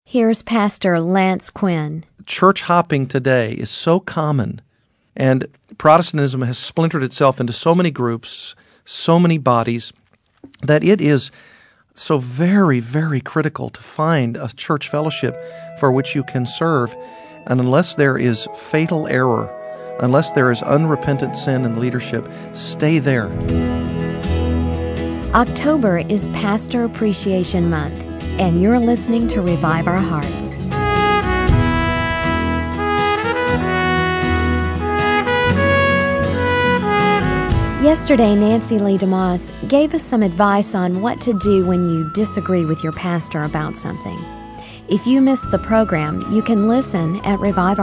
Here's Pastor Lance Quinn. Church hopping today is so common, and Protestantism has splintered itself into so many groups, so many bodies, that it is so very, very critical to find a church fellowship for which you can serve. And unless there is fatal error, unless there is unrepentant sin in leadership, stay there. October is Pastor Appreciation Month, and you're listening to Revive Our Hearts. Yesterday, Nancy Lee DeMoss gave us some advice on what to do when you disagree with your pastor about something. If you missed the program, you can listen at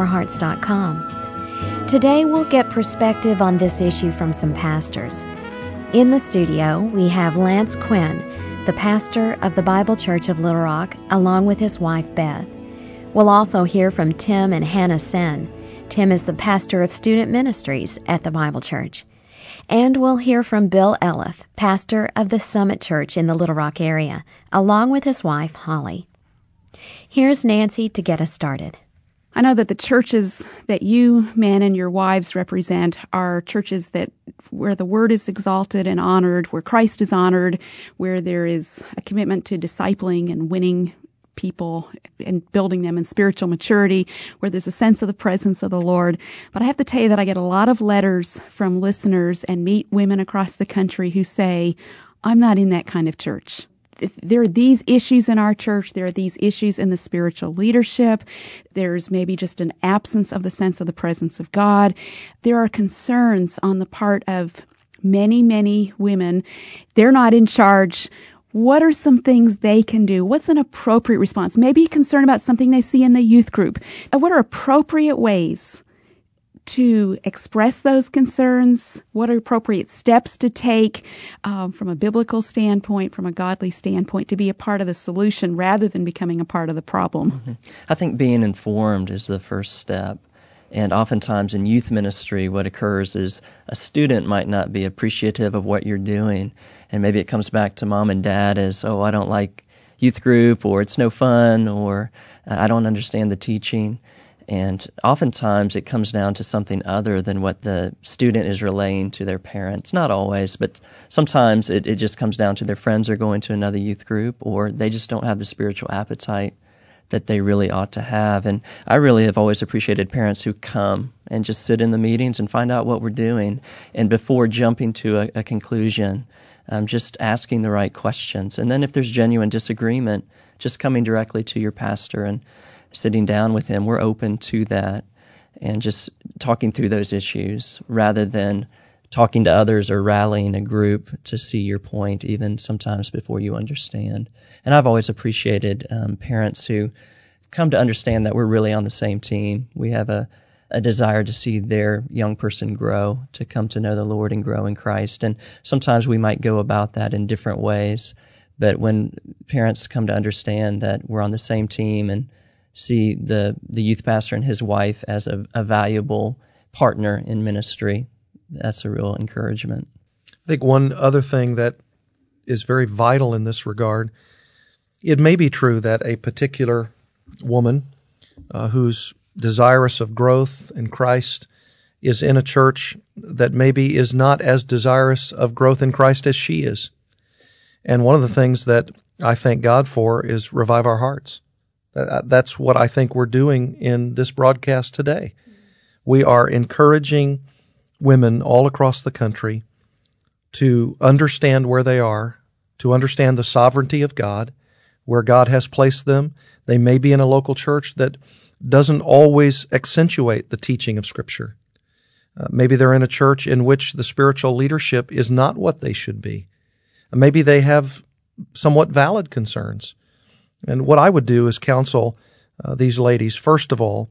reviveourhearts.com. Today, we'll get perspective on this issue from some pastors. In the studio, we have Lance Quinn, the pastor of the Bible Church of Little Rock, along with his wife, Beth. We'll also hear from Tim and Hannah Sen. Tim is the pastor of student ministries at the Bible Church. And we'll hear from Bill Elliff, pastor of the Summit Church in the Little Rock area, along with his wife, Holly. Here's Nancy to get us started. I know that the churches that you men and your wives represent are churches that where the word is exalted and honored, where Christ is honored, where there is a commitment to discipling and winning people and building them in spiritual maturity, where there's a sense of the presence of the Lord. But I have to tell you that I get a lot of letters from listeners and meet women across the country who say, I'm not in that kind of church. There are these issues in our church. There are these issues in the spiritual leadership. There's maybe just an absence of the sense of the presence of God. There are concerns on the part of many, many women. They're not in charge. What are some things they can do? What's an appropriate response? Maybe concerned about something they see in the youth group. What are appropriate ways to express those concerns? What are appropriate steps to take from a biblical standpoint, from a godly standpoint, to be a part of the solution rather than becoming a part of the problem? Mm-hmm. I think being informed is the first step. And oftentimes in youth ministry, what occurs is a student might not be appreciative of what you're doing. And maybe it comes back to mom and dad as, oh, I don't like youth group, or it's no fun, or I don't understand the teaching. And oftentimes it comes down to something other than what the student is relaying to their parents. Not always, but sometimes it just comes down to their friends are going to another youth group, or they just don't have the spiritual appetite that they really ought to have. And I really have always appreciated parents who come and just sit in the meetings and find out what we're doing. And before jumping to a conclusion, just asking the right questions. And then if there's genuine disagreement, just coming directly to your pastor and sitting down with him. We're open to that and just talking through those issues rather than talking to others or rallying a group to see your point, even sometimes before you understand. And I've always appreciated parents who come to understand that we're really on the same team. We have a desire to see their young person grow, to come to know the Lord and grow in Christ. And sometimes we might go about that in different ways. But when parents come to understand that we're on the same team and see the youth pastor and his wife as a valuable partner in ministry, that's a real encouragement. I think one other thing that is very vital in this regard, it may be true that a particular woman who's desirous of growth in Christ is in a church that maybe is not as desirous of growth in Christ as she is. And one of the things that I thank God for is Revive Our Hearts. That's what I think we're doing in this broadcast today. We are encouraging women all across the country to understand where they are, to understand the sovereignty of God, where God has placed them. They may be in a local church that doesn't always accentuate the teaching of Scripture. Maybe they're in a church in which the spiritual leadership is not what they should be. Maybe they have somewhat valid concerns. And what I would do is counsel these ladies, first of all,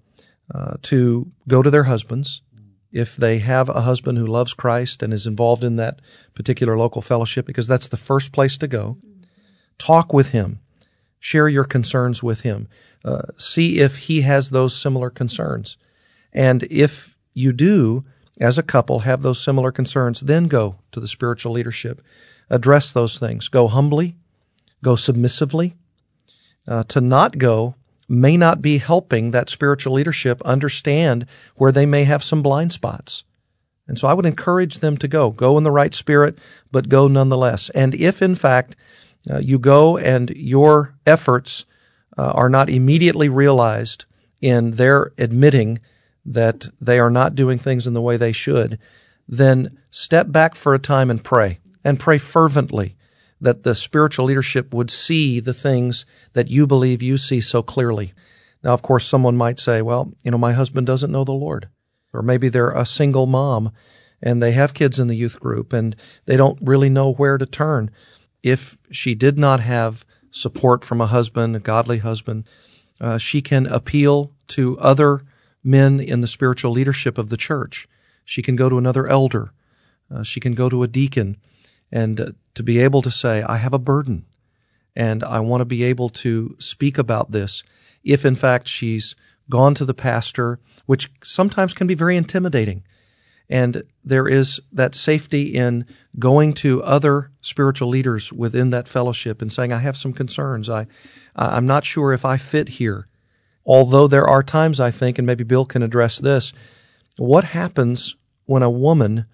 to go to their husbands. If they have a husband who loves Christ and is involved in that particular local fellowship, because that's the first place to go, talk with him. Share your concerns with him. See if he has those similar concerns. And if you do, as a couple, have those similar concerns, then go to the spiritual leadership. Address those things. Go humbly. Go submissively. To not go may not be helping that spiritual leadership understand where they may have some blind spots. And so I would encourage them to go in the right spirit, but go nonetheless. And if, in fact, you go and your efforts are not immediately realized in their admitting that they are not doing things in the way they should, then step back for a time and pray fervently that the spiritual leadership would see the things that you believe you see so clearly. Now, of course, someone might say, well, my husband doesn't know the Lord. Or maybe they're a single mom and they have kids in the youth group and they don't really know where to turn. If she did not have support from a husband, a godly husband, she can appeal to other men in the spiritual leadership of the church. She can go to another elder. She can go to a deacon and to be able to say, I have a burden and I want to be able to speak about this. If in fact she's gone to the pastor, which sometimes can be very intimidating. And there is that safety in going to other spiritual leaders within that fellowship and saying, I have some concerns. I'm not sure if I fit here. Although there are times, I think, and maybe Bill can address this, what happens when a woman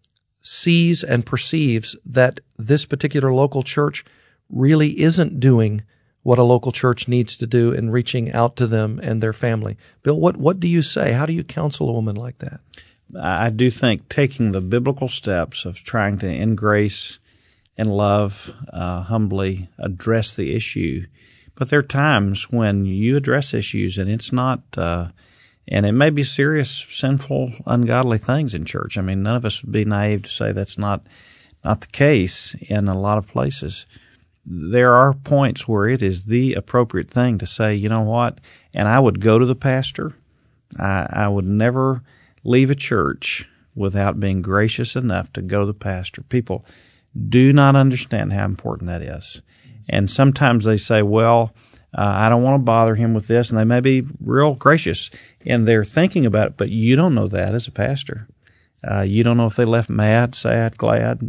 sees and perceives that this particular local church really isn't doing what a local church needs to do in reaching out to them and their family? Bill, what do you say? How do you counsel a woman like that? I do think taking the biblical steps of trying to, in grace and love, humbly address the issue. But there are times when you address issues and it's not, and it may be serious, sinful, ungodly things in church. I mean, none of us would be naive to say that's not the case in a lot of places. There are points where it is the appropriate thing to say, you know what, and I would go to the pastor. I would never leave a church without being gracious enough to go to the pastor. People do not understand how important that is. And sometimes they say, well, I don't want to bother him with this, and they may be real gracious, and they're thinking about it, but you don't know that as a pastor. You don't know if they left mad, sad, glad,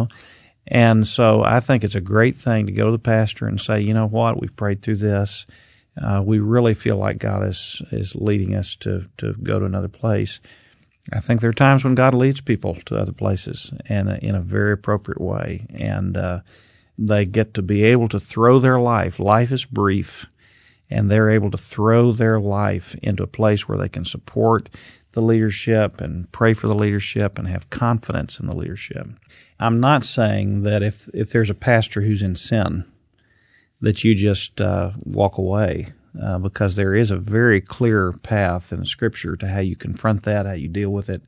And so I think it's a great thing to go to the pastor and say, you know what, we've prayed through this. We really feel like God is leading us to go to another place. I think there are times when God leads people to other places and in a very appropriate way. And they get to be able to throw their life. Life is brief, and they're able to throw their life into a place where they can support the leadership and pray for the leadership and have confidence in the leadership. I'm not saying that if there's a pastor who's in sin, that you just walk away, because there is a very clear path in the Scripture to how you confront that, how you deal with it.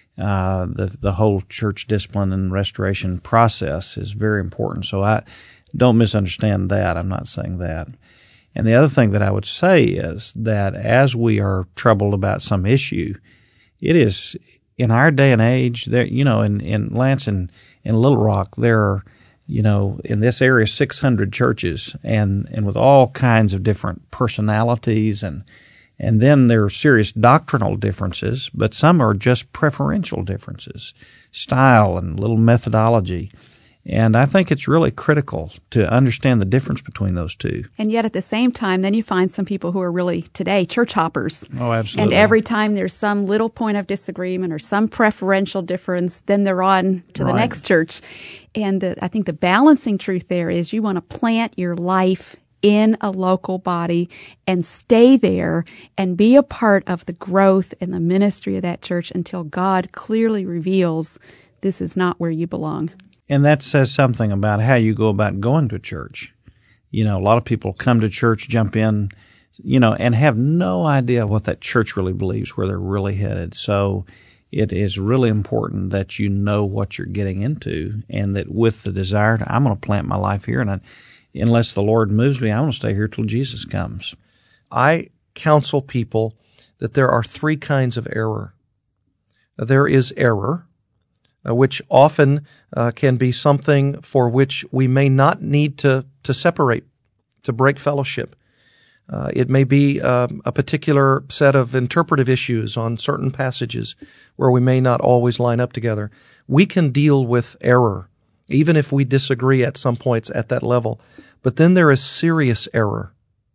The whole church discipline and restoration process is very important. So I don't misunderstand that. I'm not saying that. And the other thing that I would say is that as we are troubled about some issue, it is in our day and age there, in Lance and in Little Rock, there are, in this area, 600 churches and with all kinds of different personalities and then there are serious doctrinal differences, but some are just preferential differences, style and little methodology. And I think it's really critical to understand the difference between those two. And yet at the same time, then you find some people who are really, today, church hoppers. Oh, absolutely. And every time there's some little point of disagreement or some preferential difference, then they're on to the next church. And I think the balancing truth there is you want to plant your life in a local body and stay there and be a part of the growth and the ministry of that church until God clearly reveals this is not where you belong. And that says something about how you go about going to church. A lot of people come to church, jump in, and have no idea what that church really believes, where they're really headed. So it is really important that you know what you're getting into and that with the desire to, I'm going to plant my life here, and unless the Lord moves me, I'm going to stay here till Jesus comes. I counsel people that there are three kinds of error. There is error, which often can be something for which we may not need to separate, to break fellowship. It may be a particular set of interpretive issues on certain passages where we may not always line up together. We can deal with error, even if we disagree at some points at that level. But then there is serious error.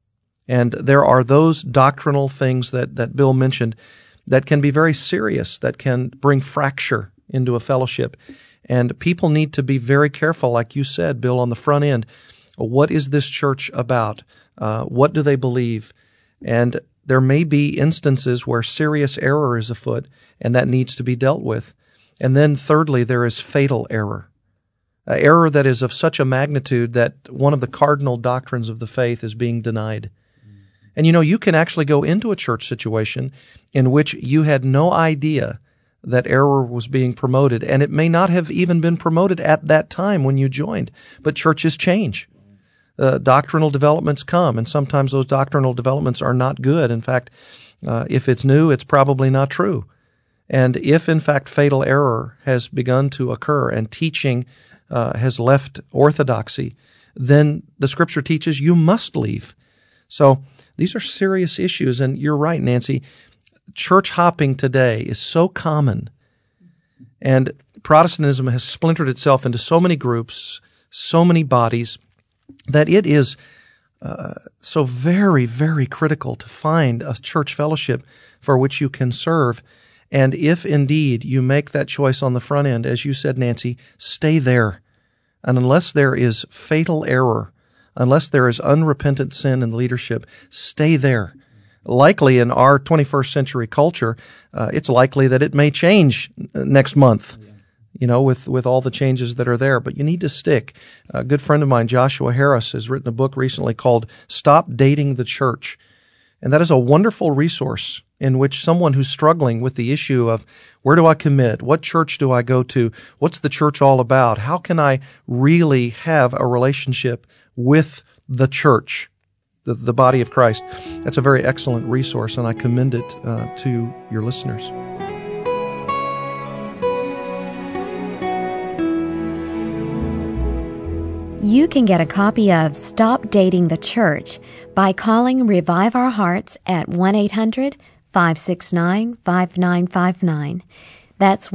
And there are those doctrinal things that Bill mentioned that can be very serious, that can bring fracture into a fellowship. And people need to be very careful, like you said, Bill, on the front end. What is this church about? What do they believe? And there may be instances where serious error is afoot, and that needs to be dealt with. And then thirdly, there is fatal error. Error that is of such a magnitude that one of the cardinal doctrines of the faith is being denied. And you can actually go into a church situation in which you had no idea that error was being promoted, and it may not have even been promoted at that time when you joined. But churches change. Doctrinal developments come, and sometimes those doctrinal developments are not good. In fact, if it's new, it's probably not true. And if, in fact, fatal error has begun to occur and teaching has left orthodoxy, then the Scripture teaches you must leave. So these are serious issues, and you're right, Nancy. Church hopping today is so common, and Protestantism has splintered itself into so many groups, so many bodies, that it is so very, very critical to find a church fellowship for which you can serve. And if indeed you make that choice on the front end, as you said, Nancy, stay there. And unless there is fatal error, unless there is unrepentant sin in leadership, stay there. Likely in our 21st century culture, it's likely that it may change next month, with all the changes that are there. But you need to stick. A good friend of mine, Joshua Harris, has written a book recently called Stop Dating the Church. And that is a wonderful resource in which someone who's struggling with the issue of where do I commit? What church do I go to? What's the church all about? How can I really have a relationship with the church, the body of Christ? That's a very excellent resource, and I commend it to your listeners. You can get a copy of Stop Dating the Church by calling Revive Our Hearts at 1-800-569-5959. That's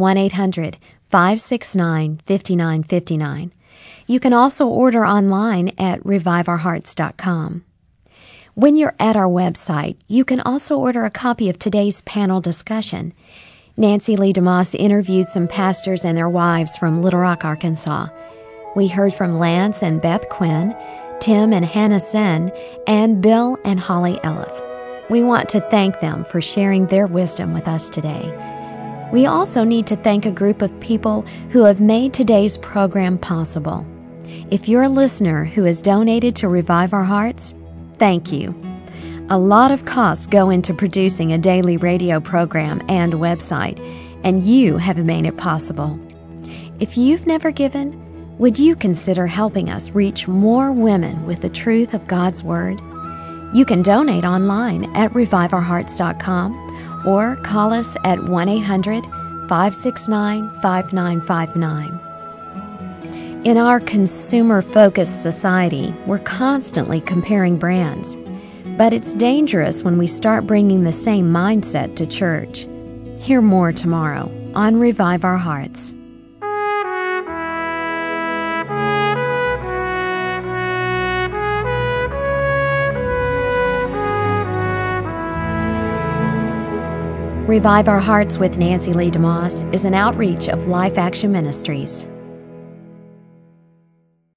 1-800-569-5959. You can also order online at reviveourhearts.com. When you're at our website, you can also order a copy of today's panel discussion. Nancy Lee DeMoss interviewed some pastors and their wives from Little Rock, Arkansas. We heard from Lance and Beth Quinn, Tim and Hannah Sen, and Bill and Holly Elliff. We want to thank them for sharing their wisdom with us today. We also need to thank a group of people who have made today's program possible. If you're a listener who has donated to Revive Our Hearts, thank you. A lot of costs go into producing a daily radio program and website, and you have made it possible. If you've never given, would you consider helping us reach more women with the truth of God's Word? You can donate online at reviveourhearts.com or call us at 1-800-569-5959. In our consumer-focused society, we're constantly comparing brands. But it's dangerous when we start bringing the same mindset to church. Hear more tomorrow on Revive Our Hearts. Revive Our Hearts with Nancy Lee DeMoss is an outreach of Life Action Ministries.